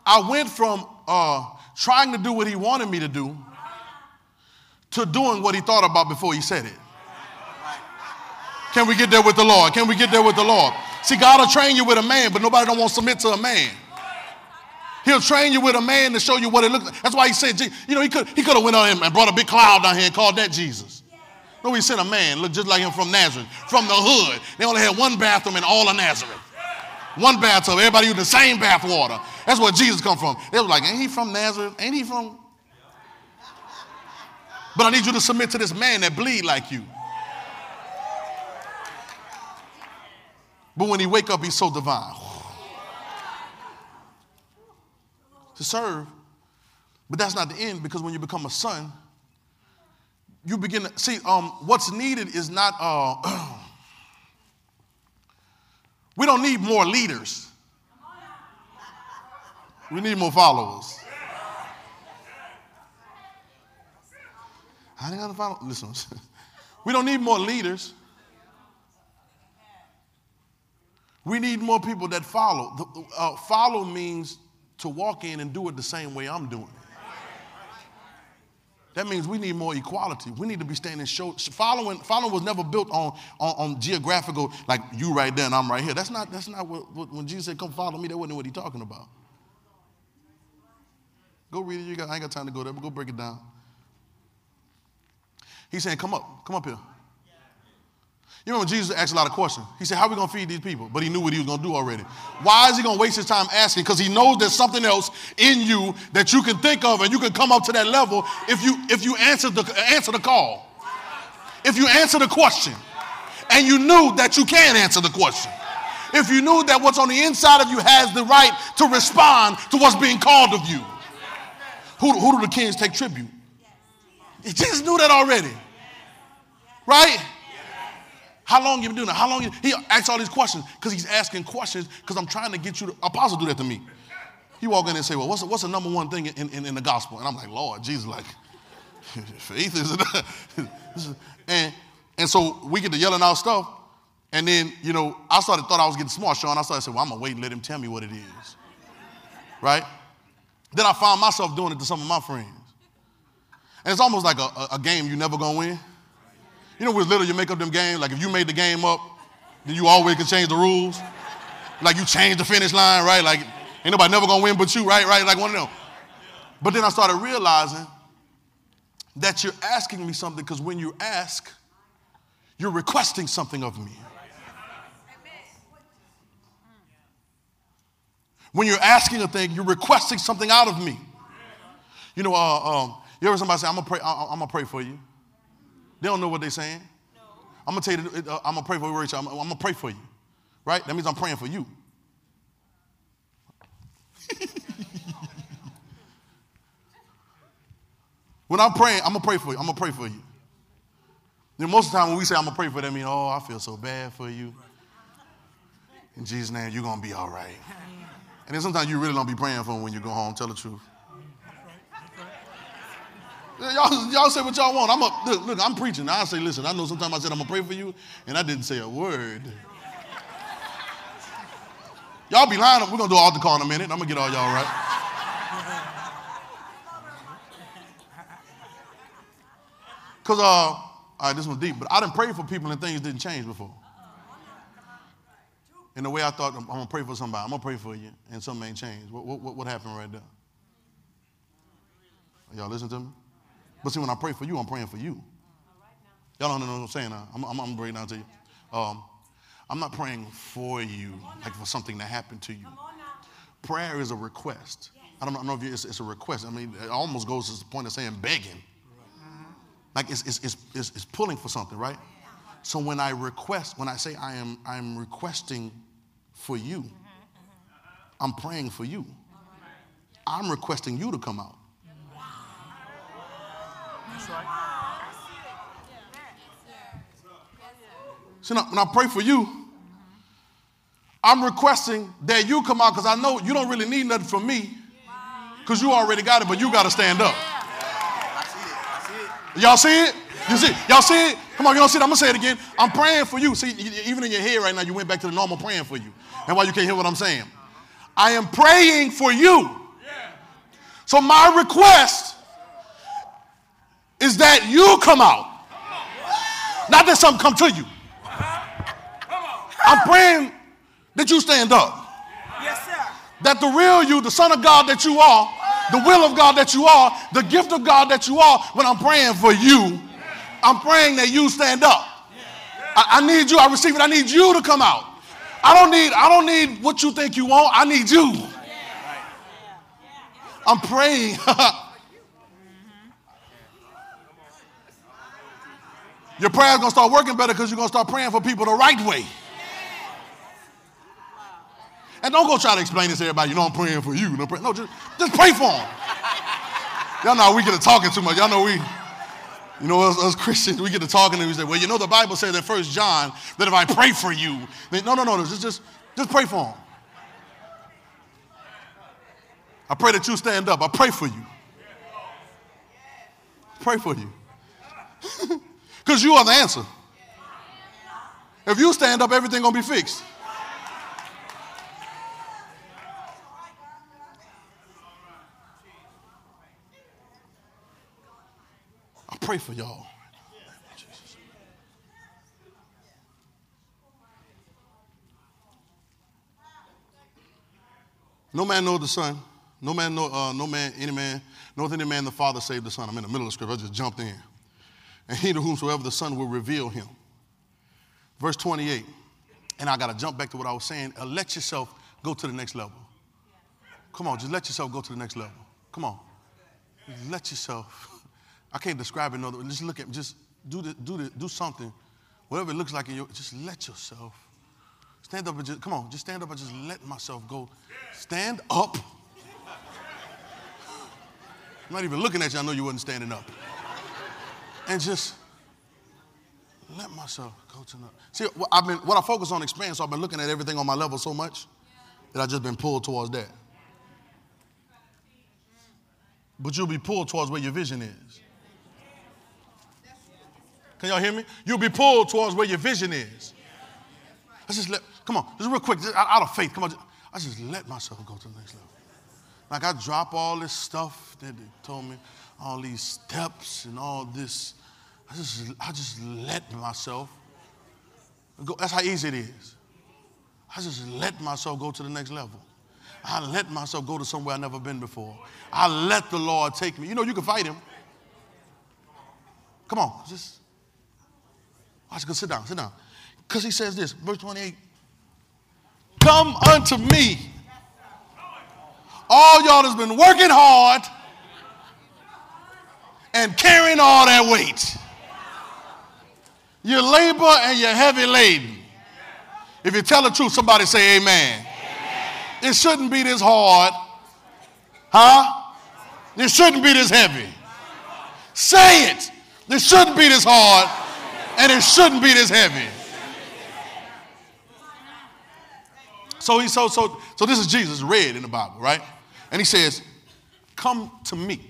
I went from trying to do what he wanted me to do to doing what he thought about before he said it. Can we get there with the Lord? Can we get there with the Lord? See, God will train you with a man, but nobody don't want to submit to a man. He'll train you with a man to show you what it looks like. That's why he said, you know, he could have went on and brought a big cloud down here and called that Jesus. No, he sent a man, looked just like him from Nazareth, from the hood. They only had one bathroom in all of Nazareth. One bathtub, everybody used the same bath water. That's where Jesus come from. They was like, ain't he from Nazareth? Ain't he from? But I need you to submit to this man that bleed like you. But when he wake up, he's so divine. To serve. But that's not the end, because when you become a son, you begin to see what's needed is not we don't need more leaders. We need more followers. I ain't got to follow. Listen, we don't need more leaders. We need more people that follow. Follow means to walk in and do it the same way I'm doing it. That means we need more equality. We need to be standing short. Following was never built on geographical, like you right there and I'm right here. That's not what when Jesus said, come follow me, that wasn't what he's talking about. Go read it. I ain't got time to go there, but go break it down. He's saying, come up here. You remember Jesus asked a lot of questions. He said, how are we going to feed these people? But he knew what he was going to do already. Why is he going to waste his time asking? Because he knows there's something else in you that you can think of, and you can come up to that level if you answer the call. If you answer the question, and you knew that you can answer the question. If you knew that what's on the inside of you has the right to respond to what's being called of you. Who do the kings take tribute? Jesus knew that already. Right? How long you been doing that? He asks all these questions because he's asking questions because I'm trying to get you to, Apostle do that to me. He walk in and say, well, what's the number one thing in the gospel? And I'm like, Lord, Jesus, like, faith is it? And so we get to yelling out stuff. And then, you know, thought I was getting smart, Sean. I started saying, well, I'm going to wait and let him tell me what it is. Right? Then I found myself doing it to some of my friends. And it's almost like a game you never going to win. You know, with little, you make up them games. Like if you made the game up, then you always can change the rules. Like you change the finish line, right? Like ain't nobody never gonna win but you, right? Like one of them. But then I started realizing that you're asking me something because when you ask, you're requesting something of me. When you're asking a thing, you're requesting something out of me. You know, you ever somebody say, I'm gonna pray for you. They don't know what they're saying. No. I'm going to tell you, I'm going to pray for you, Rachel. I'm going to pray for you. Right? That means I'm praying for you. When I'm praying, I'm going to pray for you. I'm going to pray for you. You know, most of the time when we say I'm going to pray for them, I mean, oh, I feel so bad for you. In Jesus' name, you're going to be all right. And then sometimes you really don't be praying for them when you go home. Tell the truth. Y'all say what y'all want. Look, I'm preaching. I say, listen, I know sometimes I said I'm going to pray for you, and I didn't say a word. Y'all be lying. We're going to do an altar call in a minute. I'm going to get all y'all right. Because, all right, this one's deep, but I didn't pray for people and things didn't change before. In the way I thought, I'm going to pray for somebody. I'm going to pray for you, and something ain't changed. What happened right there? Y'all listen to me? But see, when I pray for you, I'm praying for you. Y'all don't know what I'm saying now. I'm going to break it down to you. I'm not praying for you, like for something that happened to you. Prayer is a request. I don't know if it's a request. I mean, it almost goes to the point of saying begging. Like it's pulling for something, right? So when I say I'm requesting for you, I'm praying for you. I'm requesting you to come out. That's right. So now, when I pray for you, I'm requesting that you come out because I know you don't really need nothing from me because you already got it, but you got to stand up. Y'all see it? You see? Y'all see it? Come on, you don't see it? I'm going to say it again. I'm praying for you. See, even in your head right now, you went back to the normal praying for you. And why you can't hear what I'm saying? I am praying for you. So my request is that you come out. Not that something come to you. I'm praying that you stand up. Yes, sir. That the real you, the Son of God that you are, the will of God that you are, the gift of God that you are, when I'm praying for you, I'm praying that you stand up. I need you. I receive it. I need you to come out. I don't need what you think you want. I need you. I'm praying. Your prayer's going to start working better because you're going to start praying for people the right way. And don't go try to explain this to everybody. You know I'm praying for you. No, just pray for them. Y'all know we get to talking too much. Y'all know us Christians, we get to talking and we say, well, you know the Bible says in 1 John that if I pray for you, then, no, just pray for them. I pray that you stand up. I pray for you. Pray for you. Because you are the answer. If you stand up, everything going to be fixed. I pray for y'all. No man knows the Son. No man, any man, knoweth any man the Father save the Son. I'm in the middle of the scripture. I just jumped in. And he to whomsoever the Son will reveal him. Verse 28. And I got to jump back to what I was saying. Let yourself go to the next level. Come on, just let yourself go to the next level. Come on. Let yourself. I can't describe it. No, just look at, just do something. Whatever it looks like in your, just let yourself. Stand up and just, come on, just stand up and just let myself go. Stand up. I'm not even looking at you. I know you wasn't standing up. And just let myself go to another. See, what I focus on expand, so I've been looking at everything on my level so much that I've just been pulled towards that. But you'll be pulled towards where your vision is. Can y'all hear me? You'll be pulled towards where your vision is. Come on, just real quick, just out of faith, come on. I just let myself go to the next level. Like I drop all this stuff that they told me, all these steps and all this. I just let myself go. That's how easy it is. I just let myself go to the next level. I let myself go to somewhere I've never been before. I let the Lord take me. You know, you can fight him. Come on, just watch, go sit down. Because he says this, verse 28. Come unto me. All y'all that's been working hard and carrying all that weight. You labor and you're heavy laden. If you tell the truth, somebody say amen. It shouldn't be this hard. Huh? It shouldn't be this heavy. Say it. It shouldn't be this hard and it shouldn't be this heavy. So this is Jesus read in the Bible, right? And he says, come to me.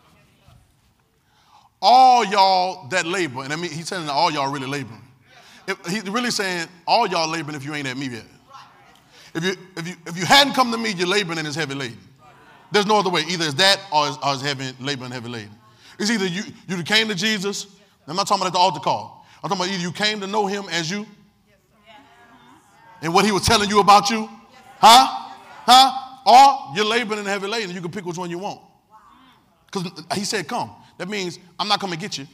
All y'all that labor, and I mean, he's saying all y'all really laboring. He's really saying all y'all laboring if you ain't at me yet. If you hadn't come to me, you're laboring and it's heavy laden. There's no other way. Either it's that or it's heavy labor and heavy laden. It's either you came to Jesus. I'm not talking about at the altar call. I'm talking about either you came to know him as you and what he was telling you about you. Or you're laboring and heavy laden. You can pick which one you want. Because he said, come. That means I'm not coming to get you.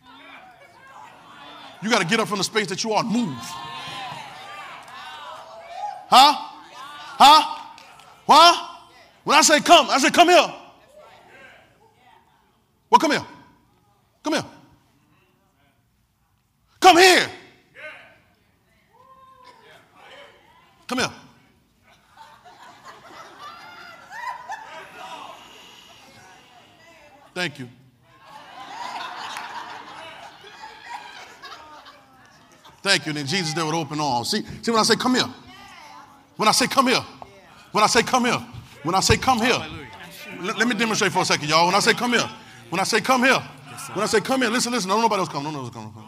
You got to get up from the space that you are and move. When I say come, I say come here. Well, come here. Come here. Come here. Come here. Thank you. Thank you. And then Jesus there with open arms. See when I say come here. When I say come here. When I say come here. When I say come here. Let me demonstrate for a second, y'all. When I say come here. When I say come here. When I say come here. Listen. Don't nobody else come. No, nobody else come.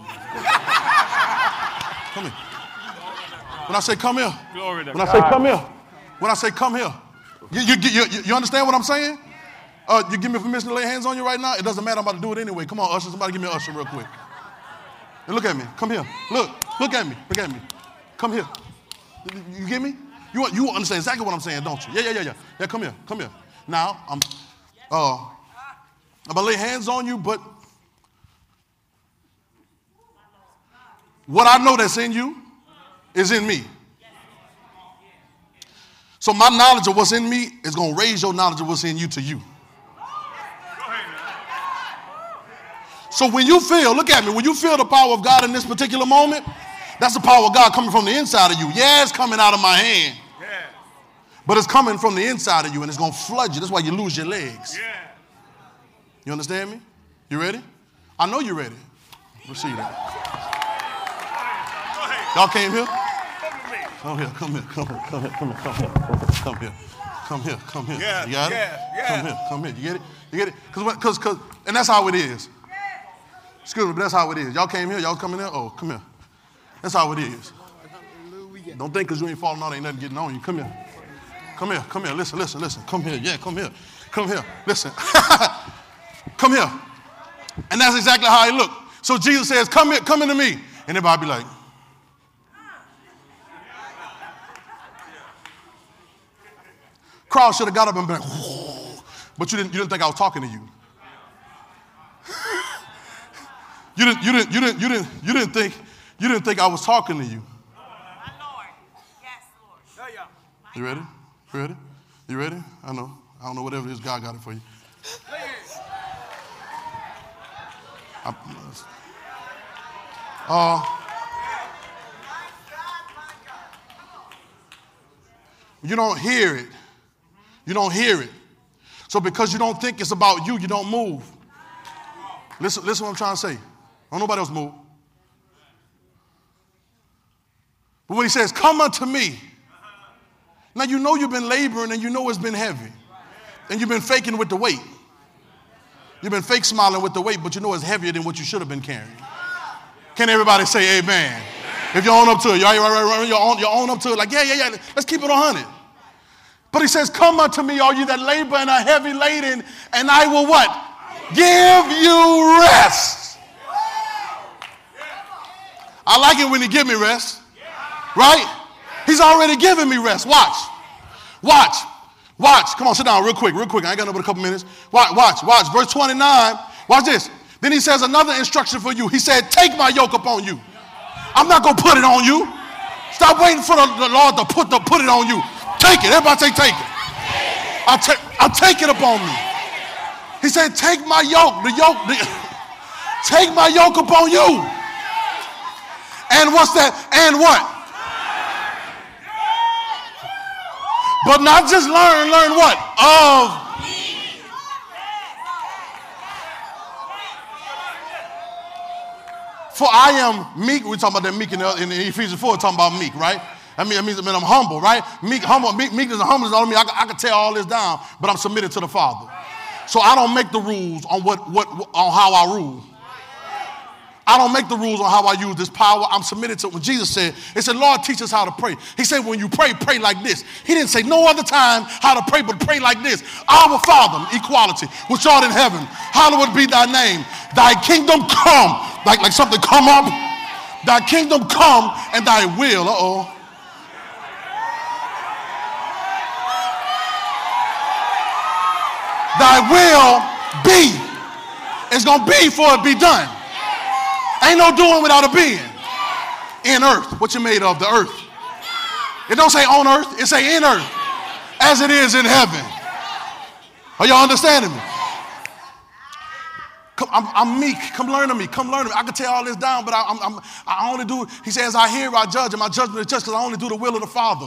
Come here. When I say come here. When I say come here. When I say come here. You understand what I'm saying? You give me permission to lay hands on you right now? It doesn't matter. I'm about to do it anyway. Come on, usher. Somebody give me an usher real quick. And look at me. Come here. Look at me. Look at me. Come here. You get me? You understand exactly what I'm saying, don't you? Yeah. Yeah, come here. Come here. Now, I'm going to lay hands on you, but what I know that's in you is in me. So my knowledge of what's in me is going to raise your knowledge of what's in you to you. So when you feel, look at me, when you feel the power of God in this particular moment, that's the power of God coming from the inside of you. Yeah, it's coming out of my hand. But it's coming from the inside of you, and it's going to flood you. That's why you lose your legs. You understand me? You ready? I know you're ready. Receive that. Y'all came here? Come here. Yeah, You got it? yeah. Come here. You get it? Because, and that's how it is. Excuse me, but that's how it is. Y'all came here? Y'all coming here? Oh, come here. That's how it is. Don't think because you ain't falling out, ain't nothing getting on you. Come here. Listen. Come here. Yeah, come here. Listen. Come here. And that's exactly how it looked. So Jesus says, come here, come into me. And everybody be like, crowd should have got up and been like, whoa. But you didn't think I was talking to you. You didn't think I was talking to you. My Lord. Yes, Lord. You ready? You ready? I know. I don't know whatever it is, God got it for you. You don't hear it. You don't hear it. So because you don't think it's about you, you don't move. Listen what I'm trying to say. Don't nobody else move. But when he says, come unto me. Now you know you've been laboring and you know it's been heavy. And you've been faking with the weight. You've been fake smiling with the weight, but you know it's heavier than what you should have been carrying. Can everybody say amen? If you own up to it, you own up to it, like, yeah, let's keep it 100. But he says, come unto me, all you that labor and are heavy laden, and I will what? Give you rest. I like it when he give me rest, right? He's already given me rest. Watch. Come on, sit down real quick. I ain't got no but a couple minutes. Watch. Verse 29. Watch this. Then he says another instruction for you. He said, take my yoke upon you. I'm not going to put it on you. Stop waiting for the Lord to put it on you. Take it. Everybody say take it. I'll take it upon me. He said, take my yoke. Take my yoke upon you. And what's that? And what? But not just learn what? Of me. For I am meek. We're talking about that meek in Ephesians 4, talking about meek, right? That means I'm humble, right? Meekness and humbleness all of me. I can tear all this down, but I'm submitted to the Father. So I don't make the rules on on how I rule. I don't make the rules on how I use this power. I'm submitted to what Jesus said. He said, Lord, teach us how to pray. He said, when you pray, pray like this. He didn't say no other time how to pray, but pray like this. Our Father, equality, which art in heaven, hallowed be thy name. Thy kingdom come, like something come up. Thy kingdom come and thy will, thy will be. It's going to be for it be done. Ain't no doing without a being. In earth. What you made of? The earth. It don't say on earth. It say in earth. As it is in heaven. Are y'all understanding me? I'm meek. Come learn of me. I can tear all this down, but I only do, he says, I hear, I judge, and my judgment is just because I only do the will of the Father.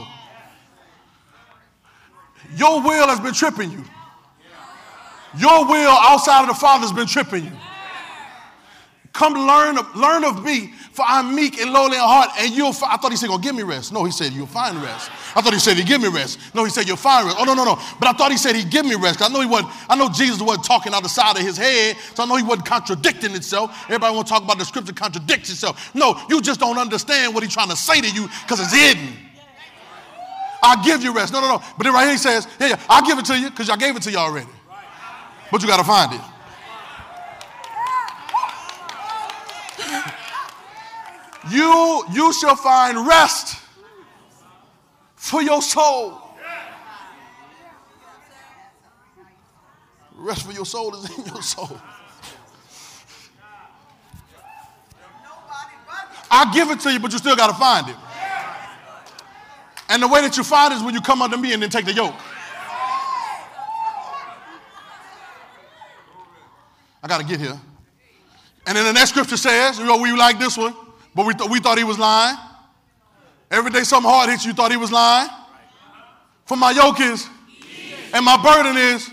Your will has been tripping you. Your will outside of the Father has been tripping you. Come learn of me, for I'm meek and lowly in heart, and I thought he said, give me rest. No, he said, you'll find rest. I thought he said, he'd give me rest. No, he said, you'll find rest. Oh, no. But I thought he said, he'd give me rest. I know Jesus wasn't talking out the side of his head, so I know he wasn't contradicting himself. Everybody want to talk about the scripture contradicts itself. No, you just don't understand what he's trying to say to you because it's hidden. I'll give you rest. No. But then right here he says, yeah, I'll give it to you because I gave it to you already. But you got to find it. You shall find rest for your soul. Rest for your soul is in your soul. I give it to you, but you still got to find it. And the way that you find it is when you come under me and then take the yoke. I got to get here. And then the next scripture says, you know, we like this one, but we thought he was lying. Every day something hard hits you, thought he was lying. For my yoke is, and my burden is.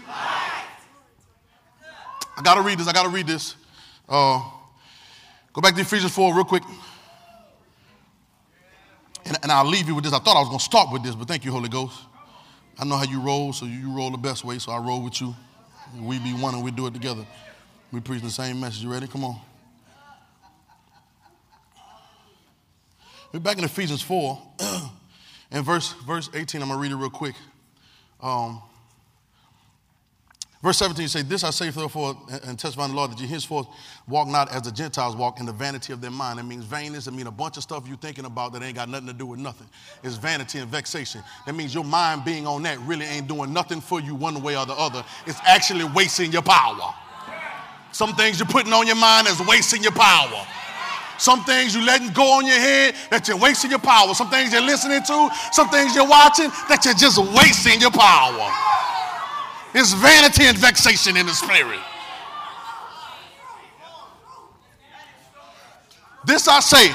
I got to read this. Go back to Ephesians 4 real quick. And I'll leave you with this. I thought I was going to start with this, but thank you, Holy Ghost. I know how you roll, so you roll the best way, so I roll with you. We be one and we do it together. We preach the same message. You ready? Come on. We're back in Ephesians 4 and verse 18. I'm going to read it real quick. Verse 17 says, this I say therefore and testify in the Lord that you henceforth walk not as the Gentiles walk in the vanity of their mind. That means vainness. It means a bunch of stuff you're thinking about that ain't got nothing to do with nothing. It's vanity and vexation. That means your mind being on that really ain't doing nothing for you one way or the other. It's actually wasting your power. Some things you're putting on your mind is wasting your power. Some things you're letting go on your head that you're wasting your power. Some things you're listening to, some things you're watching that you're just wasting your power. It's vanity and vexation in the spirit. This I say.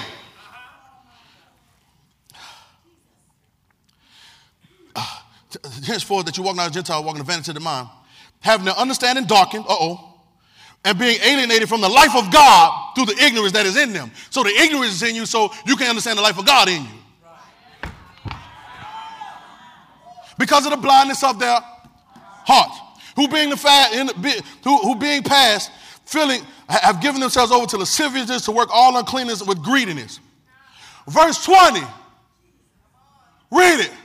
Henceforth that you walk not as Gentiles, walk in the vanity of the mind, having their understanding darkened, and being alienated from the life of God through the ignorance that is in them. So the ignorance is in you so you can understand the life of God in you. Because of the blindness of their heart, who being past, have given themselves over to lasciviousness to work all uncleanness with greediness. Verse 20. Read it.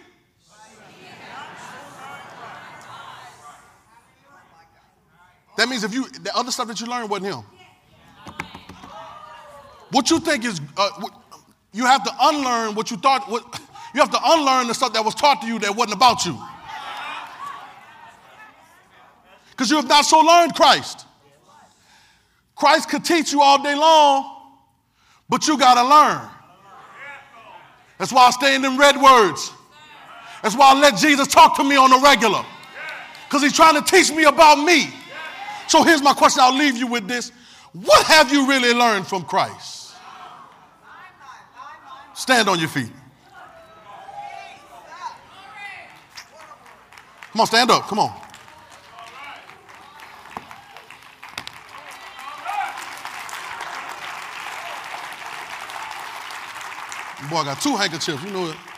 That means if the other stuff that you learned wasn't him. What you think is, you have to unlearn what you thought. You have to unlearn the stuff that was taught to you that wasn't about you. Because you have not so learned Christ. Christ could teach you all day long, but you got to learn. That's why I stay in them red words. That's why I let Jesus talk to me on the regular. Because he's trying to teach me about me. So here's my question. I'll leave you with this. What have you really learned from Christ? Stand on your feet. Come on, stand up. Come on. Boy, I got two handkerchiefs. You know it.